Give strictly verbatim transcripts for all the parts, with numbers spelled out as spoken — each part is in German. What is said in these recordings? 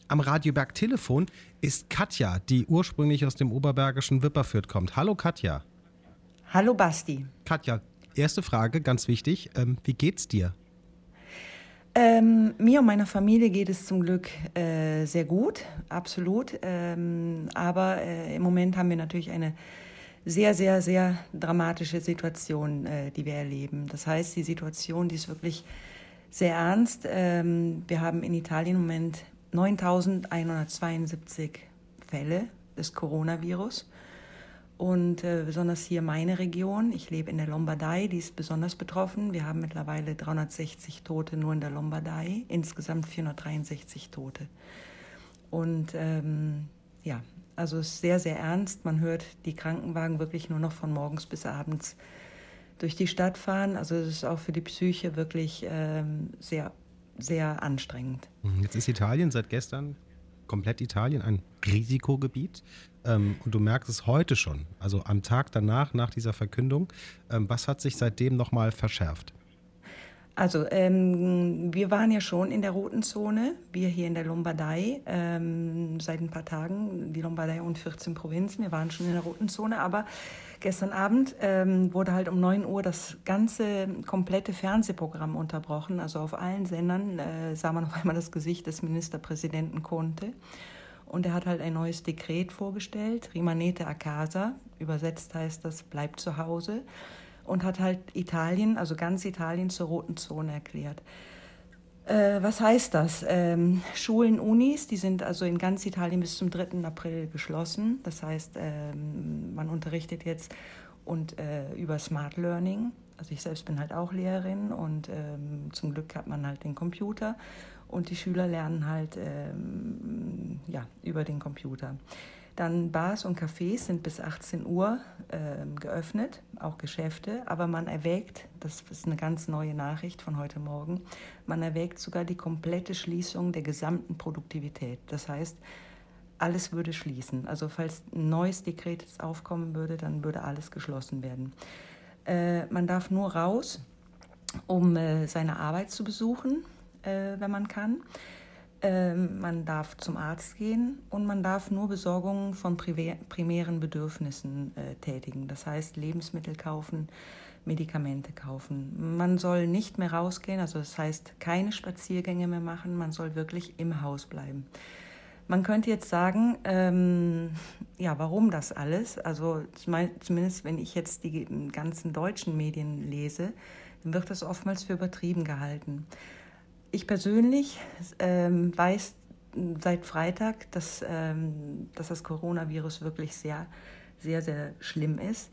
Am Radioberg-Telefon ist Katja, die ursprünglich aus dem oberbergischen Wipperfürth kommt. Hallo Katja. Hallo Basti. Katja, erste Frage, ganz wichtig. Ähm, wie geht's dir? Ähm, mir und meiner Familie geht es zum Glück äh, sehr gut, absolut. Ähm, aber äh, im Moment haben wir natürlich eine sehr, sehr, sehr dramatische Situation, äh, die wir erleben. Das heißt, die Situation, die ist wirklich sehr ernst. Ähm, wir haben in Italien im Moment neuntausendeinhundertzweiundsiebzig Fälle des Coronavirus. Und äh, besonders hier meine Region, ich lebe in der Lombardei, die ist besonders betroffen. Wir haben mittlerweile dreihundertsechzig Tote nur in der Lombardei, insgesamt vierhundertdreiundsechzig Tote. Und ähm, ja, also es ist sehr, sehr ernst. Man hört die Krankenwagen wirklich nur noch von morgens bis abends durch die Stadt fahren. Also es ist auch für die Psyche wirklich ähm, sehr, sehr anstrengend. Jetzt ist Italien seit gestern, komplett Italien, ein Risikogebiet. Ähm, und du merkst es heute schon, also am Tag danach, nach dieser Verkündung. Ähm, was hat sich seitdem nochmal verschärft? Also ähm, wir waren ja schon in der roten Zone, wir hier in der Lombardei, ähm, seit ein paar Tagen, die Lombardei und vierzehn Provinzen, wir waren schon in der roten Zone, aber gestern Abend ähm, wurde halt um neun Uhr das ganze komplette Fernsehprogramm unterbrochen, also auf allen Sendern äh, sah man auf einmal das Gesicht des Ministerpräsidenten Conte. Und er hat halt ein neues Dekret vorgestellt, Rimanete a casa, übersetzt heißt das, bleibt zu Hause, und hat halt Italien, also ganz Italien, zur roten Zone erklärt. Äh, was heißt das? Ähm, Schulen, Unis, die sind also in ganz Italien bis zum dritten April geschlossen. Das heißt, ähm, man unterrichtet jetzt und äh, über Smart Learning. Also ich selbst bin halt auch Lehrerin und ähm, zum Glück hat man halt den Computer. Und die Schüler lernen halt ähm, ja, über den Computer. Dann Bars und Cafés sind bis achtzehn Uhr ähm, geöffnet, auch Geschäfte. Aber man erwägt, das ist eine ganz neue Nachricht von heute Morgen, man erwägt sogar die komplette Schließung der gesamten Produktivität. Das heißt, alles würde schließen. Also falls ein neues Dekret jetzt aufkommen würde, dann würde alles geschlossen werden. Äh, man darf nur raus, um äh, seine Arbeit zu besuchen, wenn man kann. Ähm, man darf zum Arzt gehen und man darf nur Besorgungen von primären Bedürfnissen äh, tätigen. Das heißt, Lebensmittel kaufen, Medikamente kaufen. Man soll nicht mehr rausgehen, also das heißt, keine Spaziergänge mehr machen. Man soll wirklich im Haus bleiben. Man könnte jetzt sagen, ähm, ja, warum das alles? Also zumindest, wenn ich jetzt die ganzen deutschen Medien lese, dann wird das oftmals für übertrieben gehalten. Ich persönlich ähm, weiß seit Freitag, dass, ähm, dass das Coronavirus wirklich sehr, sehr, sehr schlimm ist.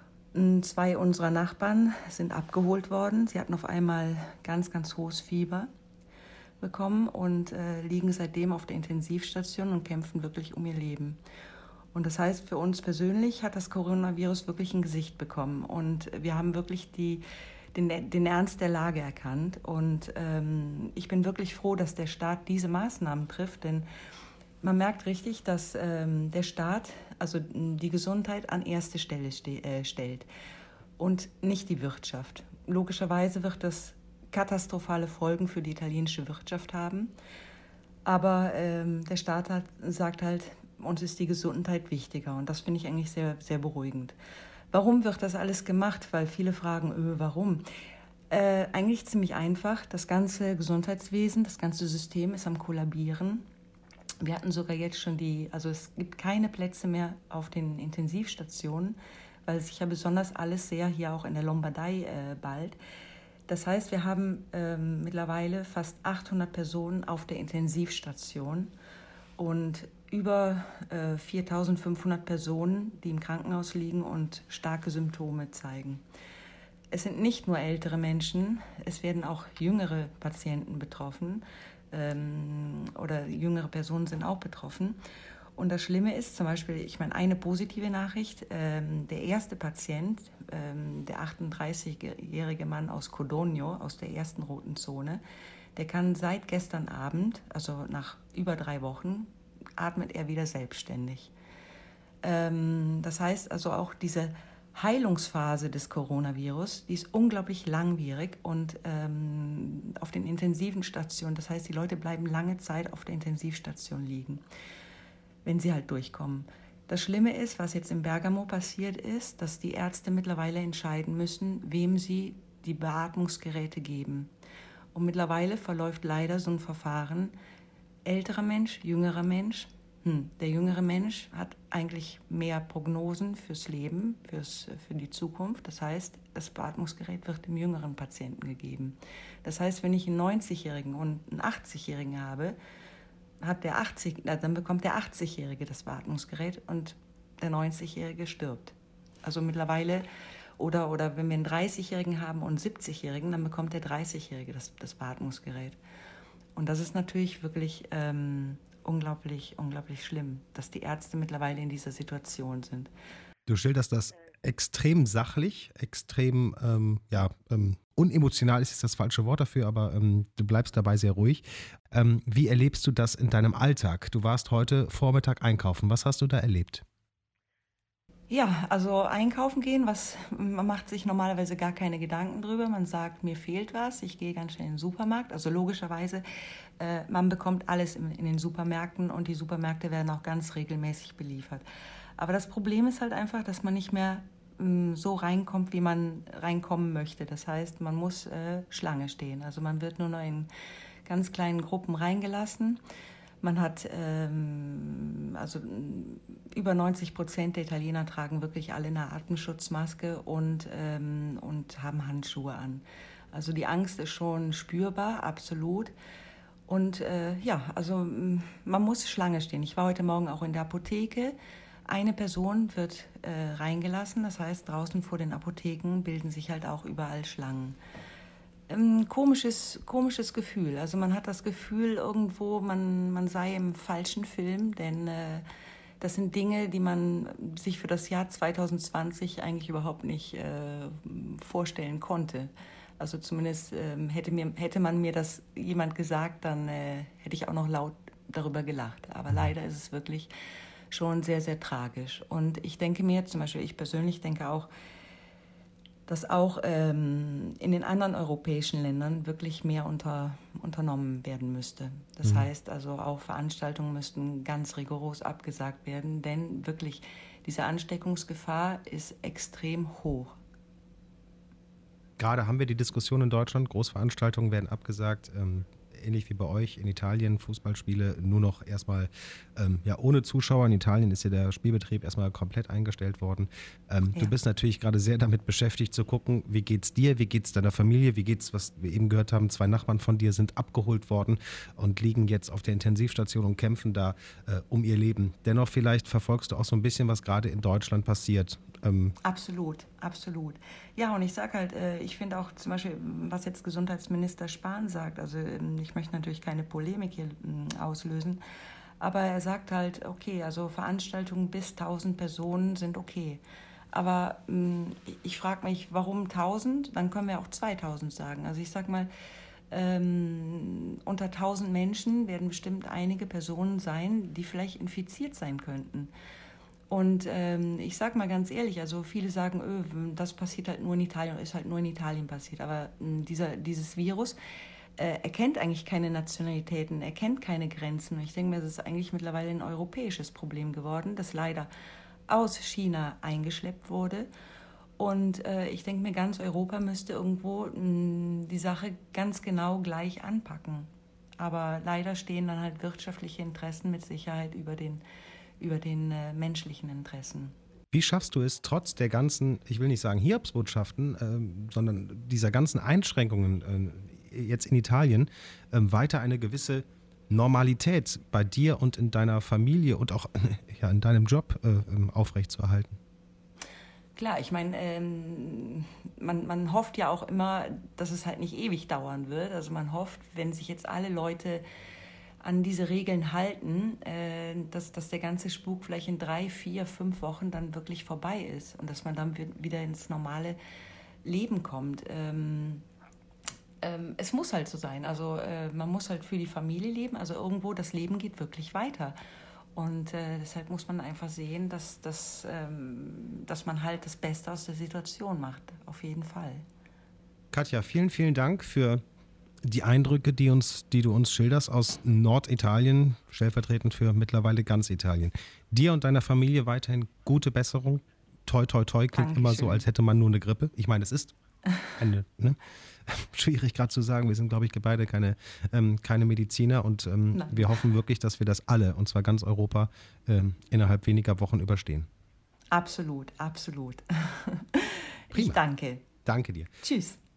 Zwei unserer Nachbarn sind abgeholt worden. Sie hatten auf einmal ganz, ganz hohes Fieber bekommen und äh, liegen seitdem auf der Intensivstation und kämpfen wirklich um ihr Leben. Und das heißt, für uns persönlich hat das Coronavirus wirklich ein Gesicht bekommen. Und wir haben wirklich die Den, den Ernst der Lage erkannt. Und ähm, ich bin wirklich froh, dass der Staat diese Maßnahmen trifft, denn man merkt richtig, dass ähm, der Staat also die Gesundheit an erste Stelle ste- äh, stellt und nicht die Wirtschaft. Logischerweise wird das katastrophale Folgen für die italienische Wirtschaft haben, aber ähm, der Staat hat, sagt halt, uns ist die Gesundheit wichtiger und das finde ich eigentlich sehr, sehr beruhigend. Warum wird das alles gemacht? Weil viele fragen, öh, warum? Äh, eigentlich ziemlich einfach. Das ganze Gesundheitswesen, das ganze System ist am Kollabieren. Wir hatten sogar jetzt schon die, also es gibt keine Plätze mehr auf den Intensivstationen, weil sich ja besonders alles sehr hier auch in der Lombardei äh, bald. Das heißt, wir haben äh, mittlerweile fast achthundert Personen auf der Intensivstation und über äh, viertausendfünfhundert Personen, die im Krankenhaus liegen und starke Symptome zeigen. Es sind nicht nur ältere Menschen, es werden auch jüngere Patienten betroffen ähm, oder jüngere Personen sind auch betroffen. Und das Schlimme ist zum Beispiel, ich meine, eine positive Nachricht, ähm, der erste Patient, ähm, der achtunddreißigjährige Mann aus Codogno, aus der ersten roten Zone, der kann seit gestern Abend, also nach über drei Wochen, atmet er wieder selbstständig. Ähm, das heißt also auch diese Heilungsphase des Coronavirus, die ist unglaublich langwierig und ähm, auf den intensiven Stationen, das heißt, die Leute bleiben lange Zeit auf der Intensivstation liegen, wenn sie halt durchkommen. Das Schlimme ist, was jetzt in Bergamo passiert ist, dass die Ärzte mittlerweile entscheiden müssen, wem sie die Beatmungsgeräte geben. Und mittlerweile verläuft leider so ein Verfahren, älterer Mensch, jüngerer Mensch. Hm, der jüngere Mensch hat eigentlich mehr Prognosen fürs Leben, fürs, für die Zukunft. Das heißt, das Beatmungsgerät wird dem jüngeren Patienten gegeben. Das heißt, wenn ich einen neunzigjährigen und einen achtzigjährigen habe, hat der achtzig, dann bekommt der achtzigjährige das Beatmungsgerät und der neunzigjährige stirbt. Also mittlerweile, oder, oder wenn wir einen dreißigjährigen haben und einen siebzigjährigen, dann bekommt der dreißigjährige das, das Beatmungsgerät. Und das ist natürlich wirklich ähm, unglaublich, unglaublich schlimm, dass die Ärzte mittlerweile in dieser Situation sind. Du schilderst das extrem sachlich, extrem, ähm, ja, ähm, unemotional ist jetzt das falsche Wort dafür, aber ähm, du bleibst dabei sehr ruhig. Ähm, wie erlebst du das in deinem Alltag? Du warst heute Vormittag einkaufen. Was hast du da erlebt? Ja, also einkaufen gehen, was, man macht sich normalerweise gar keine Gedanken drüber. Man sagt, mir fehlt was, ich gehe ganz schnell in den Supermarkt. Also logischerweise, äh, man bekommt alles in, in den Supermärkten und die Supermärkte werden auch ganz regelmäßig beliefert. Aber das Problem ist halt einfach, dass man nicht mehr mh, so reinkommt, wie man reinkommen möchte. Das heißt, man muss äh, Schlange stehen. Also man wird nur noch in ganz kleinen Gruppen reingelassen. Man hat, ähm, also über neunzig Prozent der Italiener tragen wirklich alle eine Atemschutzmaske und, ähm, und haben Handschuhe an. Also die Angst ist schon spürbar, absolut. Und äh, ja, also man muss Schlange stehen. Ich war heute Morgen auch in der Apotheke. Eine Person wird äh, reingelassen, das heißt, draußen vor den Apotheken bilden sich halt auch überall Schlangen. Ein komisches, komisches Gefühl. Also man hat das Gefühl irgendwo, man, man sei im falschen Film, denn äh, das sind Dinge, die man sich für das Jahr zwanzig zwanzig eigentlich überhaupt nicht äh, vorstellen konnte. Also zumindest äh, hätte, mir, hätte man mir das jemand gesagt, dann äh, hätte ich auch noch laut darüber gelacht. Aber leider ist es wirklich schon sehr, sehr tragisch. Und ich denke mir, zum Beispiel ich persönlich denke auch, dass auch ähm, in den anderen europäischen Ländern wirklich mehr unter, unternommen werden müsste. Das mhm. heißt also, auch Veranstaltungen müssten ganz rigoros abgesagt werden, denn wirklich diese Ansteckungsgefahr ist extrem hoch. Gerade haben wir die Diskussion in Deutschland, Großveranstaltungen werden abgesagt. Ähm ähnlich wie bei euch in Italien, Fußballspiele nur noch erstmal ähm, ja, ohne Zuschauer. In Italien ist ja der Spielbetrieb erstmal komplett eingestellt worden. Ähm, ja. Du bist natürlich gerade sehr damit beschäftigt zu gucken, wie geht's dir, wie geht's deiner Familie, wie geht's, was wir eben gehört haben, zwei Nachbarn von dir sind abgeholt worden und liegen jetzt auf der Intensivstation und kämpfen da äh, um ihr Leben. Dennoch vielleicht verfolgst du auch so ein bisschen, was gerade in Deutschland passiert. Ähm absolut, absolut. Ja, und ich sage halt, äh, ich finde auch zum Beispiel, was jetzt Gesundheitsminister Spahn sagt, also ich möchte natürlich keine Polemik hier äh, auslösen, aber er sagt halt, okay, also Veranstaltungen bis tausend Personen sind okay. Aber äh, ich frage mich, warum tausend? Dann können wir auch zweitausend sagen. Also ich sage mal, ähm, unter tausend Menschen werden bestimmt einige Personen sein, die vielleicht infiziert sein könnten. Und ähm, ich sage mal ganz ehrlich, also viele sagen, öh, das passiert halt nur in Italien, ist halt nur in Italien passiert. Aber äh, dieser, dieses Virus äh, erkennt eigentlich keine Nationalitäten, erkennt keine Grenzen. Und ich denke mir, das ist eigentlich mittlerweile ein europäisches Problem geworden, das leider aus China eingeschleppt wurde. Und äh, ich denke mir, ganz Europa müsste irgendwo mh, die Sache ganz genau gleich anpacken. Aber leider stehen dann halt wirtschaftliche Interessen mit Sicherheit über den über den äh, menschlichen Interessen. Wie schaffst du es, trotz der ganzen, ich will nicht sagen Hiobsbotschaften, äh, sondern dieser ganzen Einschränkungen äh, jetzt in Italien, äh, weiter eine gewisse Normalität bei dir und in deiner Familie und auch ja, in deinem Job äh, aufrechtzuerhalten? Klar, ich meine, ähm, man, man hofft ja auch immer, dass es halt nicht ewig dauern wird. Also man hofft, wenn sich jetzt alle Leute an diese Regeln halten, äh, dass, dass der ganze Spuk vielleicht in drei, vier, fünf Wochen dann wirklich vorbei ist und dass man dann wieder ins normale Leben kommt. Ähm, ähm, es muss halt so sein. Also äh, man muss halt für die Familie leben. Also irgendwo das Leben geht wirklich weiter. Und äh, deshalb muss man einfach sehen, dass, dass, ähm, dass man halt das Beste aus der Situation macht, auf jeden Fall. Katja, vielen, vielen Dank für die Eindrücke, die, uns, die du uns schilderst aus Norditalien, stellvertretend für mittlerweile ganz Italien. Dir und deiner Familie weiterhin gute Besserung. Toi, toi, toi, klingt Dankeschön. Immer so, als hätte man nur eine Grippe. Ich meine, es ist eine, ne? Schwierig gerade zu sagen. Wir sind, glaube ich, beide keine, ähm, keine Mediziner und ähm, wir hoffen wirklich, dass wir das alle, und zwar ganz Europa, ähm, innerhalb weniger Wochen überstehen. Absolut, absolut. Prima. Ich danke. Danke dir. Tschüss.